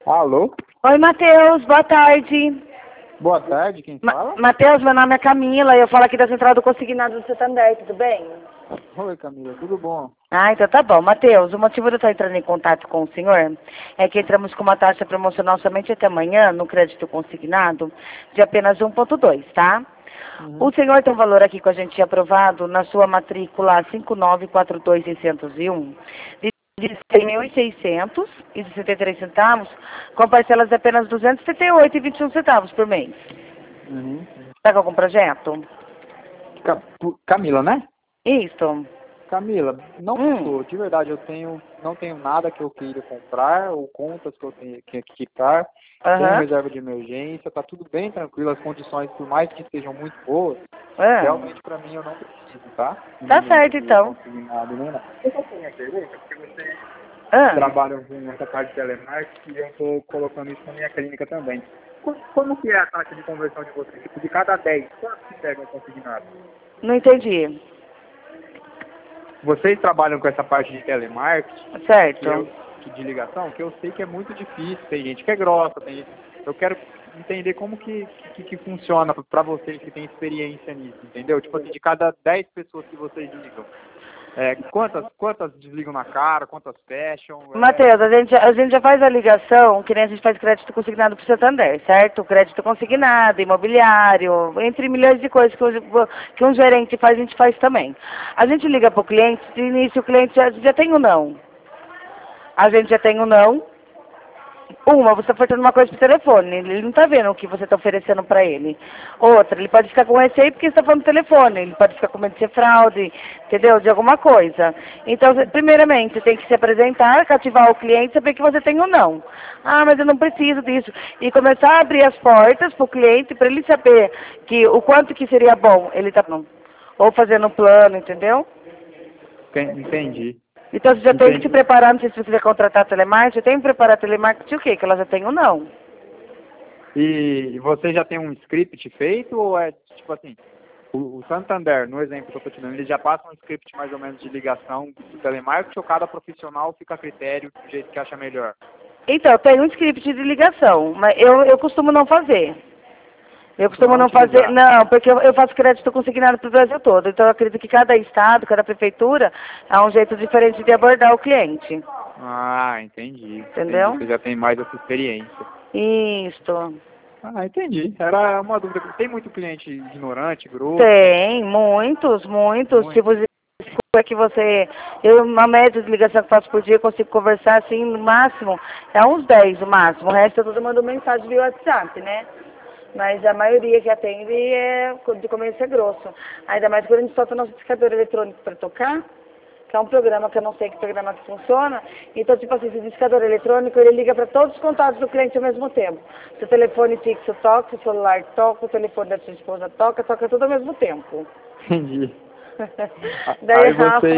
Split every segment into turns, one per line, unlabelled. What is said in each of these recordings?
Alô?
Oi, Matheus, boa tarde.
Boa tarde, quem fala?
Matheus, meu nome é Camila e eu falo aqui da Central do Consignado do Santander, tudo bem?
Oi, Camila, tudo bom?
Ah, então tá bom. Matheus, o motivo de eu estar entrando em contato com o senhor é que entramos com uma taxa promocional somente até amanhã, no crédito consignado, de apenas 1,2, tá? O senhor tem um valor aqui com a gente aprovado na sua matrícula 5942601 de 100.663 centavos, com parcelas de apenas 278,21 centavos por mês.
Uhum.
Está com algum projeto?
Camila, né?
Isso.
Camila, não estou. De verdade, não tenho nada que eu queira comprar ou contas que eu tenho que quitar. Tenho reserva de emergência, tá tudo bem tranquilo. As condições, por mais que estejam muito boas, realmente para mim eu não preciso, tá?
Tá certo, então.
Nada, nem nada. Eu só tenho uma pergunta, porque você trabalha com essa parte de telemarketing e eu estou colocando isso na minha clínica também. Como que é a taxa de conversão de vocês? Tipo, de cada 10, quantos que pegam consignado?
Não entendi.
Vocês trabalham com essa parte de telemarketing,
Certo.
de ligação, que eu sei que é muito difícil, tem gente que é grossa, tem gente... Eu quero entender como que funciona para vocês que têm experiência nisso, entendeu? Tipo assim, de cada 10 pessoas que vocês ligam, quantas desligam na cara, quantas fecham?
Matheus, a gente já faz a ligação, que nem a gente faz crédito consignado para o Santander, certo? Crédito consignado, imobiliário, entre milhões de coisas que um gerente faz, a gente faz também. A gente liga para o cliente, de início o cliente já tem um não. A gente já tem um não. Você está ofertando uma coisa por telefone, ele não está vendo o que você está oferecendo para ele. Outra, ele pode ficar com receio porque você está falando no telefone, ele pode ficar com medo de ser fraude, entendeu? De alguma coisa. Então, primeiramente, você tem que se apresentar, cativar o cliente, saber que você tem ou não. Ah, mas eu não preciso disso. E começar a abrir as portas para o cliente, para ele saber que o quanto que seria bom ele tá ou fazendo um plano, entendeu?
Entendi.
Então você já tem que se preparar, não sei se você quiser contratar telemarketing, tem que preparar telemarketing o quê? Que ela já tem ou não.
E você já tem um script feito ou é tipo assim, o Santander, no exemplo que eu estou te dando, ele já passa um script mais ou menos de ligação do telemarketing ou cada profissional fica a critério do jeito que acha melhor?
Então, tem um script de ligação, mas eu costumo não fazer. Eu costumo não fazer, não, porque eu faço crédito consignado para o Brasil todo. Então, eu acredito que cada estado, cada prefeitura, há um jeito diferente de abordar o cliente.
Ah, entendi.
Entendeu?
Você já tem mais essa experiência.
Isso.
Ah, entendi. Era uma dúvida. Tem muito cliente ignorante, grosso?
Tem, muitos. Tipos de é que uma média de ligação que eu faço por dia, eu consigo conversar assim, no máximo, é uns 10 no máximo. O resto eu tô mandando mensagem via WhatsApp, né? Mas a maioria que atende de começo é grosso. Ainda mais quando a gente solta o nosso discador eletrônico para tocar, que é um programa que eu não sei que programa que funciona. Então, tipo assim, esse discador eletrônico, ele liga para todos os contatos do cliente ao mesmo tempo. Seu telefone fixo toca, seu celular toca, o telefone da sua esposa toca tudo ao mesmo tempo.
Entendi.
Daí,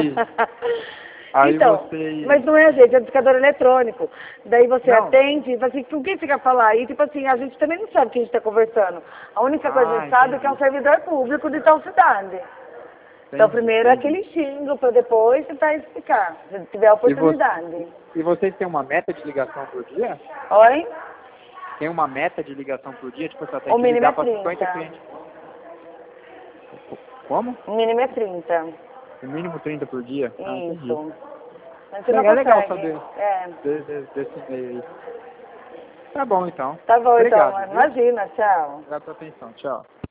mas não é, gente, é discador eletrônico. Daí você atende, assim, com quem fica falando? E tipo assim, a gente também não sabe o que a gente está conversando. A única coisa que a gente sabe é que é um servidor público de tal cidade. Então primeiro é aquele xingo, para depois tentar explicar, se tiver a oportunidade.
E vocês têm uma meta de ligação por dia?
Oi?
Tem uma meta de ligação por dia? Tipo, você tem
O
que
mínimo
ligar
é
para 50
30.
clientes. Como?
O mínimo é 30.
O mínimo 30 por dia?
Isso. Mas
você não consegue. Legal saber
desse
meio aí. Tá bom, então.
Tá bom,
obrigado,
então. Imagina, tchau.
Obrigado pela atenção. Tchau.